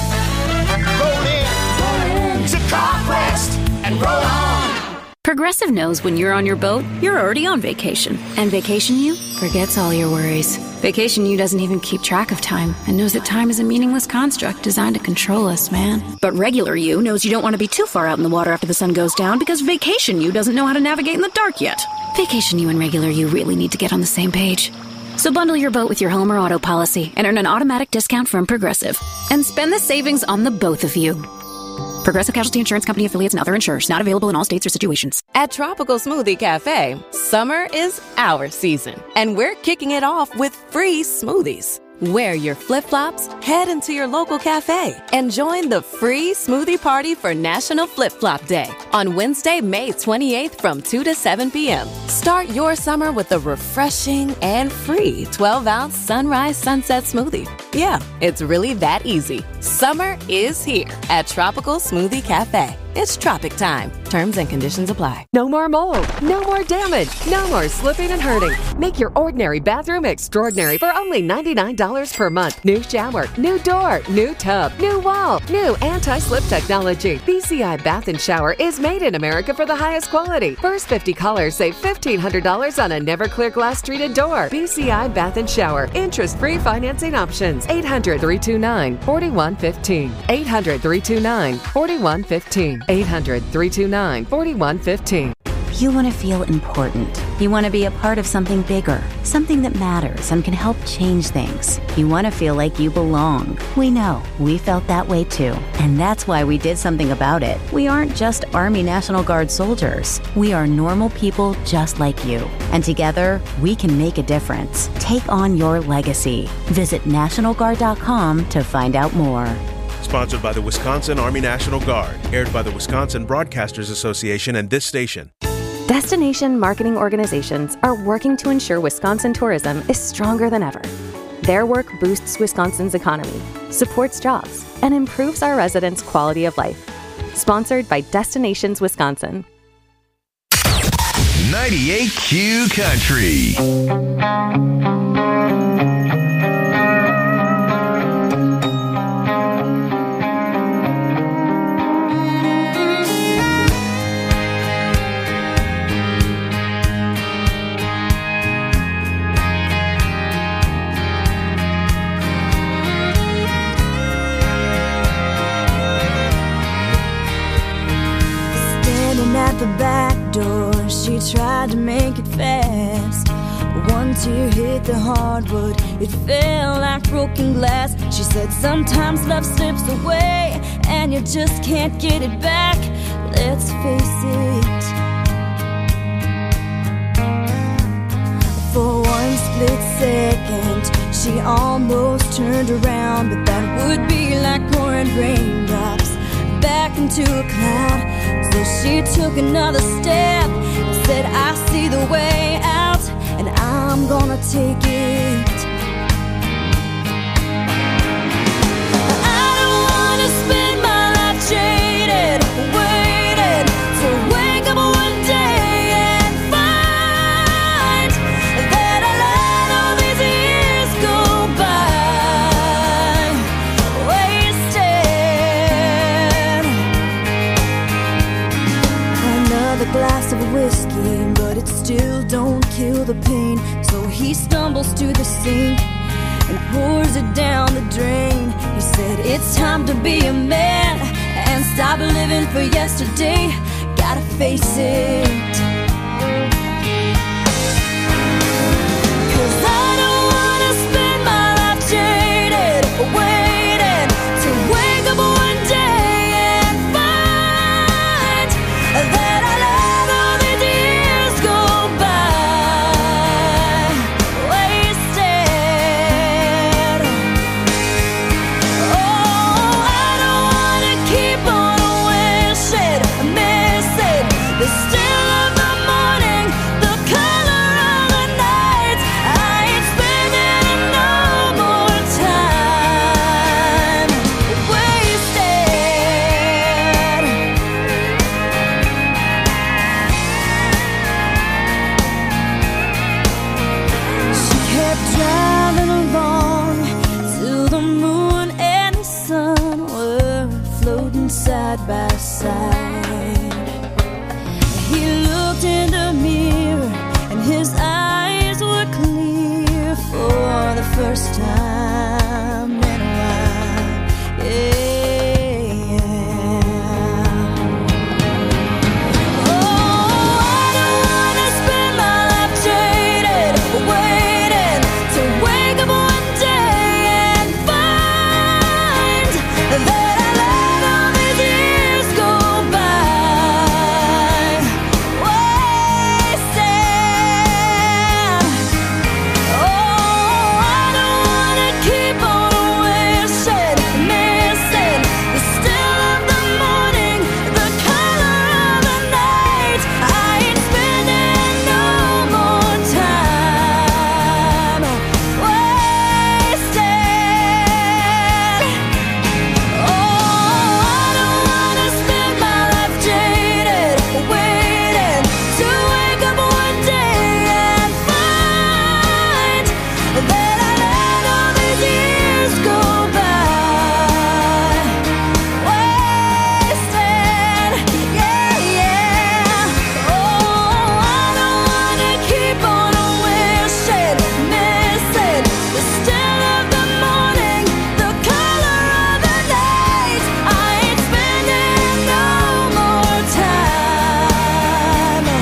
Roll in to CarQuest and roll on. Progressive knows when you're on your boat, you're already on vacation. And Vacation You forgets all your worries. Vacation You doesn't even keep track of time and knows that time is a meaningless construct designed to control us, man. But Regular You knows you don't want to be too far out in the water after the sun goes down because Vacation You doesn't know how to navigate in the dark yet. Vacation You and Regular You really need to get on the same page. So bundle your boat with your home or auto policy and earn an automatic discount from Progressive. And spend the savings on the both of you. Progressive Casualty Insurance Company affiliates and other insurers. Not available in all states or situations. At Tropical Smoothie Cafe, summer is our season. And we're kicking it off with free smoothies. Wear your flip-flops, head into your local cafe, and join the free smoothie party for National Flip-Flop Day on Wednesday, May 28th from 2 to 7 p.m. Start your summer with a refreshing and free 12-ounce Sunrise Sunset smoothie. Yeah, it's really that easy. Summer is here at Tropical Smoothie Cafe. It's tropic time. Terms and conditions apply. No more mold. No more damage. No more slipping and hurting. Make your ordinary bathroom extraordinary for only $99 per month. New shower, new door, new tub, new wall, new anti-slip technology. BCI Bath and Shower is made in America for the highest quality. First 50 callers save $1,500 on a never clear glass treated door. BCI Bath and Shower. Interest-free financing options. 800-329-4115. 800-329-4115. 800-329-4115. You want to feel important. You want to be a part of something bigger, something that matters and can help change things. You want to feel like you belong. We know. We felt that way too. And that's why we did something about it. We aren't just Army National Guard soldiers. We are normal people just like you. And together, we can make a difference. Take on your legacy. Visit NationalGuard.com to find out more. Sponsored by the Wisconsin Army National Guard. Aired by the Wisconsin Broadcasters Association and this station. Destination marketing organizations are working to ensure Wisconsin tourism is stronger than ever. Their work boosts Wisconsin's economy, supports jobs, and improves our residents' quality of life. Sponsored by Destinations Wisconsin. 98Q Country. At the back door, she tried to make it fast. One tear hit the hardwood, it fell like broken glass. She said sometimes love slips away and you just can't get it back. Let's face it. For one split second, she almost turned around, but that would be like pouring raindrops back into a cloud. So she took another step and said, I see the way out, and I'm gonna take it. I don't wanna spend my life jaded, waiting to wake up one day and find that I let all these years go by wasted. Another glass of whiskey, but it still don't kill the pain. So he stumbles to the sink and pours it down the drain. He said, it's time to be a man and stop living for yesterday. Gotta face it. 'Cause I don't wanna spend my life jaded, waiting to wake up one day and find that I let all these years go by wasted. Oh, I don't wanna keep on wishing, missing the still of the morning, the color of the night. I ain't spending no more time wasted. She kept driving along till the moon and the sun were floating side by side. He looked in the mirror and his eyes were clear for the first time in a while. Yeah. Oh, I don't wanna spend my life jaded, waiting to wake up one day and find that I let all these years go by wasted. Oh, I don't wanna keep on wishing, missing the still of the morning, the color of the night. I ain't spending no more time wasted. Oh, I don't wanna spend my life jaded, waiting to wake up one day and find that I let all these years go by wasted. Yeah, yeah. Oh, I don't wanna keep on wishing, missing the still of the morning, the color of the night. I ain't spending no more time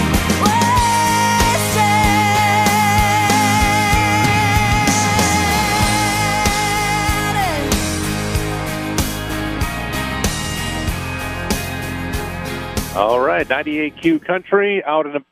wasted. All right, 98Q Country out in the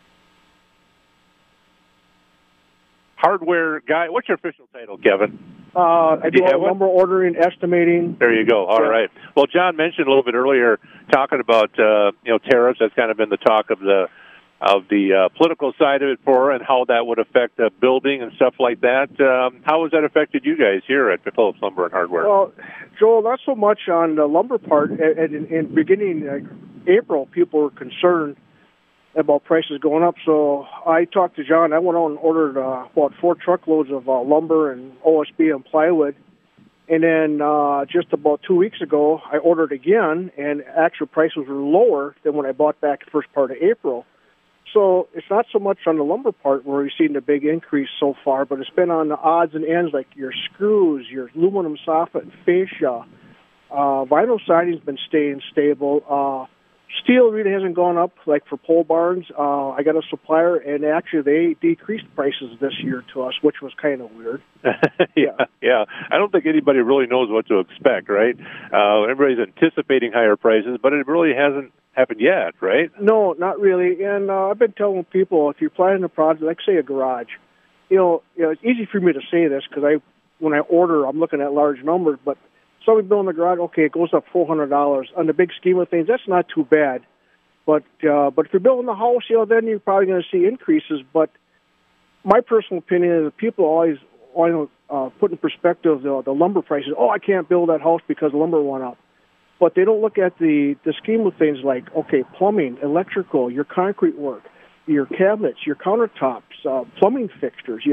hardware guy. What's your official title, Kevin? I do all lumber ordering, estimating. There you go. All right. Well, John mentioned a little bit earlier talking about tariffs. That's kind of been the talk of the political side of it and how that would affect building and stuff like that. How has that affected you guys here at Phillips Lumber and Hardware? Well, Joel, not so much on the lumber part. In beginning April, people were concerned about prices going up. So I talked to John. I went out and ordered about 4 truckloads of lumber and OSB and plywood. And then just about 2 weeks ago, I ordered again, and actual prices were lower than when I bought back the first part of April. So it's not so much on the lumber part where we've seen the big increase so far, but it's been on the odds and ends like your screws, your aluminum soffit and fascia. Vinyl siding's been staying stable. Steel really hasn't gone up, like for pole barns. I got a supplier, and actually they decreased prices this year to us, which was kind of weird. Yeah. I don't think anybody really knows what to expect, right? Everybody's anticipating higher prices, but it really hasn't happened yet, right? No, not really. And I've been telling people, if you're planning a project, like say a garage, it's easy for me to say this because when I order, I'm looking at large numbers, but somebody building a garage, okay, it goes up $400. On the big scheme of things, that's not too bad. But if you're building a house, then you're probably going to see increases. But my personal opinion is that people always put in perspective the lumber prices. Oh, I can't build that house because the lumber went up. But they don't look at the scheme of things like, okay, plumbing, electrical, your concrete work, your cabinets, your countertops, plumbing fixtures,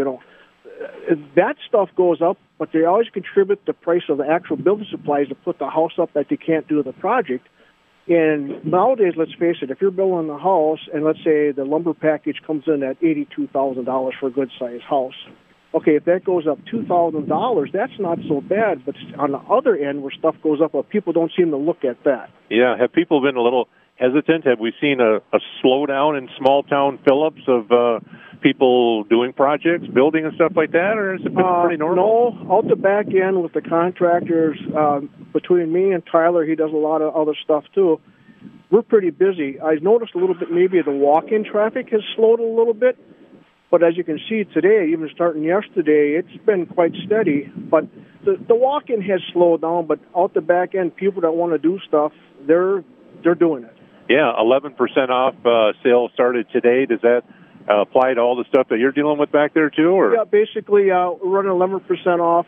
that stuff goes up, but they always contribute the price of the actual building supplies to put the house up that they can't do the project. And nowadays, let's face it, if you're building a house and let's say the lumber package comes in at $82,000 for a good-sized house, okay, if that goes up $2,000, that's not so bad. But on the other end, where stuff goes up, people don't seem to look at that. Yeah, have people been a little hesitant? Have we seen a slowdown in small-town Phillips of people doing projects, building and stuff like that, or has it been pretty normal? No, out the back end with the contractors, between me and Tyler, he does a lot of other stuff too. We're pretty busy. I've noticed a little bit maybe the walk-in traffic has slowed a little bit, but as you can see today, even starting yesterday, it's been quite steady. But the walk-in has slowed down, but out the back end, people that want to do stuff, they're doing it. Yeah, 11% off sale started today. Does that apply to all the stuff that you're dealing with back there too? Or? Yeah, basically we're running 11% off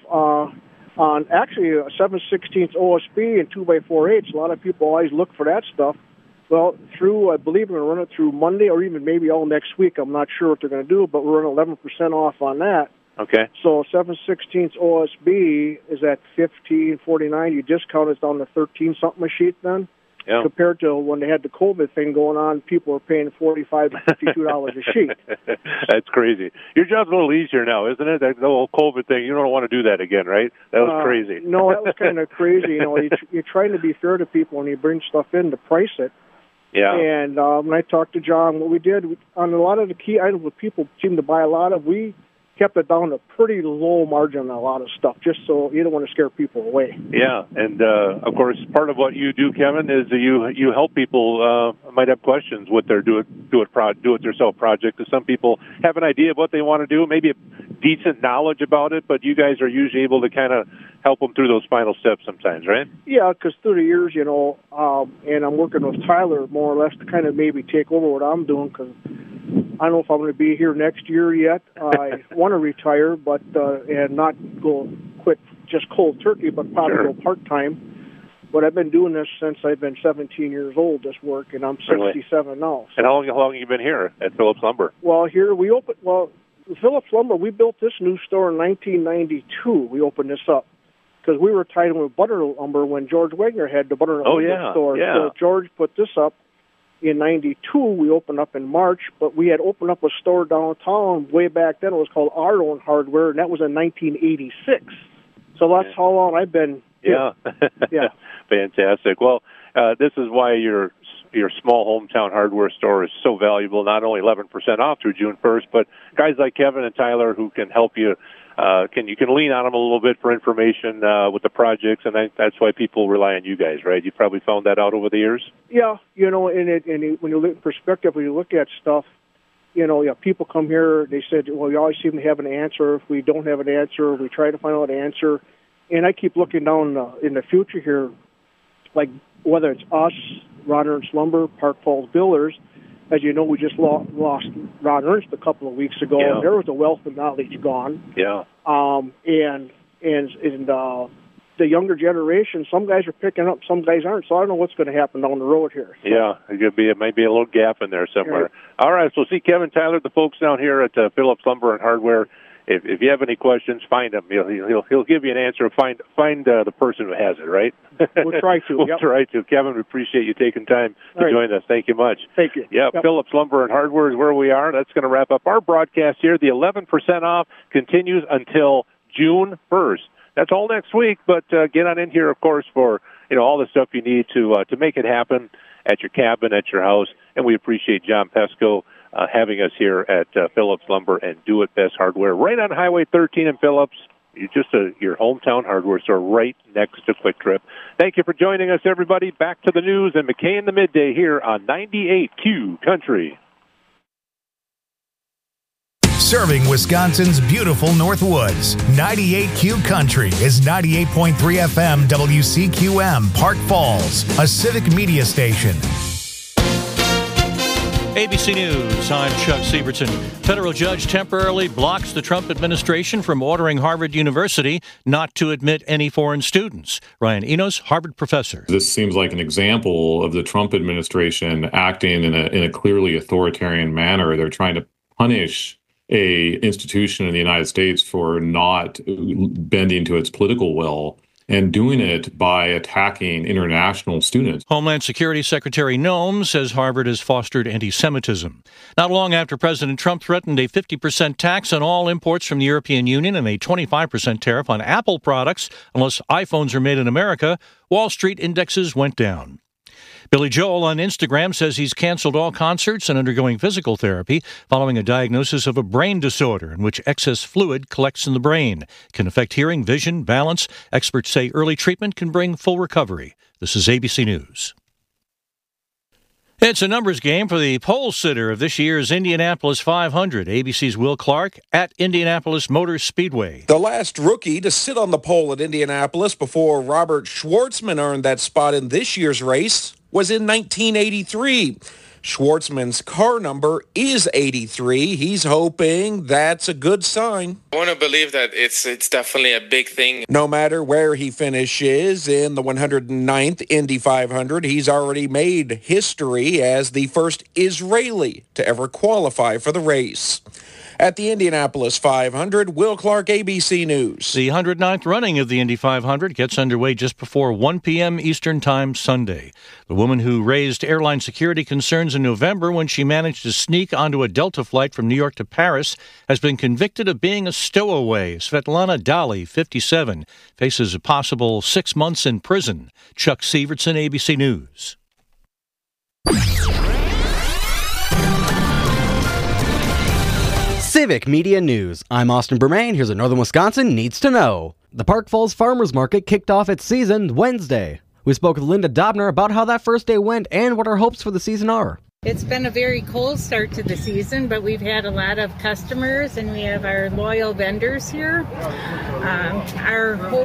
on actually a 7/16 OSB and 2x4/8. A lot of people always look for that stuff. Well, I believe we're going to run it through Monday or even maybe all next week. I'm not sure what they're going to do, but we're running 11% off on that. Okay. So 7/16 OSB is at $15.49. You discount it down to 13-something a sheet then. Yeah. Compared to when they had the COVID thing going on, people were paying $45 to $52 a sheet. That's crazy. Your job's a little easier now, isn't it? That whole COVID thing, you don't want to do that again, right? That was crazy. No, that was kind of crazy. You're trying to be fair to people when you bring stuff in to price it. Yeah. And when I talked to John, what we did on a lot of the key items that people seem to buy a lot of, we kept it down to pretty low margin on a lot of stuff, just so you don't want to scare people away. Yeah, and of course, part of what you do, Kevin, is you help people might have questions with their do-it-yourself project. Because some people have an idea of what they want to do, maybe a decent knowledge about it, but you guys are usually able to kind of help them through those final steps sometimes, right? Yeah, because through the years, and I'm working with Tyler more or less to kind of maybe take over what I'm doing, because I don't know if I'm going to be here next year yet. I want to retire, but and not quit just cold turkey, but probably go part-time. But I've been doing this since I've been 17 years old, this work, and I'm 67 now. So. And how long have you been here at Phillips Lumber? Well, here we opened, Phillips Lumber, we built this new store in 1992. We opened this up because we were tied in with Butternut Lumber when George Wagner had the Butternut Lumber store. Yeah. So George put this up. In 92, we opened up in March, but we had opened up a store downtown way back then. It was called Our Own Hardware, and that was in 1986. So that's how long I've been here. Yeah. Fantastic. Well, this is why your small hometown hardware store is so valuable, not only 11% off through June 1st, but guys like Kevin and Tyler who can help you. You can lean on them a little bit for information with the projects, and that's why people rely on you guys, right? You probably found that out over the years. Yeah, and when you look in perspective, when you look at stuff, people come here, they said, well, you always seem to have an answer. If we don't have an answer, we try to find out an answer. And I keep looking down in the future here, like whether it's us, Ron Ernst Lumber, Park Falls Builders. As you know, we just lost Ron Ernst a couple of weeks ago. Yeah. And there was a wealth of knowledge gone. Yeah. And the younger generation, some guys are picking up, some guys aren't. So I don't know what's going to happen down the road here. So. Yeah, it might be a little gap in there somewhere. Right. All right, so see Kevin Tyler, the folks down here at Phillips Lumber and Hardware. If you have any questions, find him. He'll give you an answer. Find the person who has it, right? We'll try to. We'll try to. Kevin, we appreciate you taking time to join us. Thank you much. Thank you. Yep. Phillips Lumber and Hardware is where we are. That's going to wrap up our broadcast here. The 11% off continues until June 1st. That's all next week, but get on in here, of course, for all the stuff you need to make it happen at your cabin, at your house. And we appreciate John Pesco having us here at Phillips Lumber and Do It Best Hardware, right on Highway 13 in Phillips. You're just your hometown hardware store right next to Quick Trip. Thank you for joining us, everybody. Back to the news and McKay in the Midday here on 98Q Country. Serving Wisconsin's beautiful Northwoods. 98Q Country is 98.3 FM WCQM Park Falls, a civic media station. ABC News, I'm Chuck Sievertson. Federal judge temporarily blocks the Trump administration from ordering Harvard University not to admit any foreign students. Ryan Enos, Harvard professor. This seems like an example of the Trump administration acting in a clearly authoritarian manner. They're trying to punish a institution in the United States for not bending to its political will, and doing it by attacking international students. Homeland Security Secretary Noem says Harvard has fostered anti-Semitism. Not long after President Trump threatened a 50% tax on all imports from the European Union and a 25% tariff on Apple products unless iPhones are made in America, Wall Street indexes went down. Billy Joel on Instagram says he's canceled all concerts and undergoing physical therapy following a diagnosis of a brain disorder in which excess fluid collects in the brain. It can affect hearing, vision, balance. Experts say early treatment can bring full recovery. This is ABC News. It's a numbers game for the pole sitter of this year's Indianapolis 500. ABC's Will Clark at Indianapolis Motor Speedway. The last rookie to sit on the pole at Indianapolis before Robert Schwartzman earned that spot in this year's race was in 1983. Schwartzman's car number is 83. He's hoping that's a good sign. I want to believe that it's definitely a big thing. No matter where he finishes in the 109th Indy 500, he's already made history as the first Israeli to ever qualify for the race. At the Indianapolis 500, Will Clark, ABC News. The 109th running of the Indy 500 gets underway just before 1 p.m. Eastern Time Sunday. The woman who raised airline security concerns in November when she managed to sneak onto a Delta flight from New York to Paris has been convicted of being a stowaway. Svetlana Dali, 57, faces a possible 6 months in prison. Chuck Sievertson, ABC News. Civic Media News. I'm Austin Bermain. Here's what Northern Wisconsin needs to know. The Park Falls Farmers Market kicked off its season Wednesday. We spoke with Linda Dobner about how that first day went and what our hopes for the season are. It's been a very cold start to the season, but we've had a lot of customers and we have our loyal vendors here. Our hope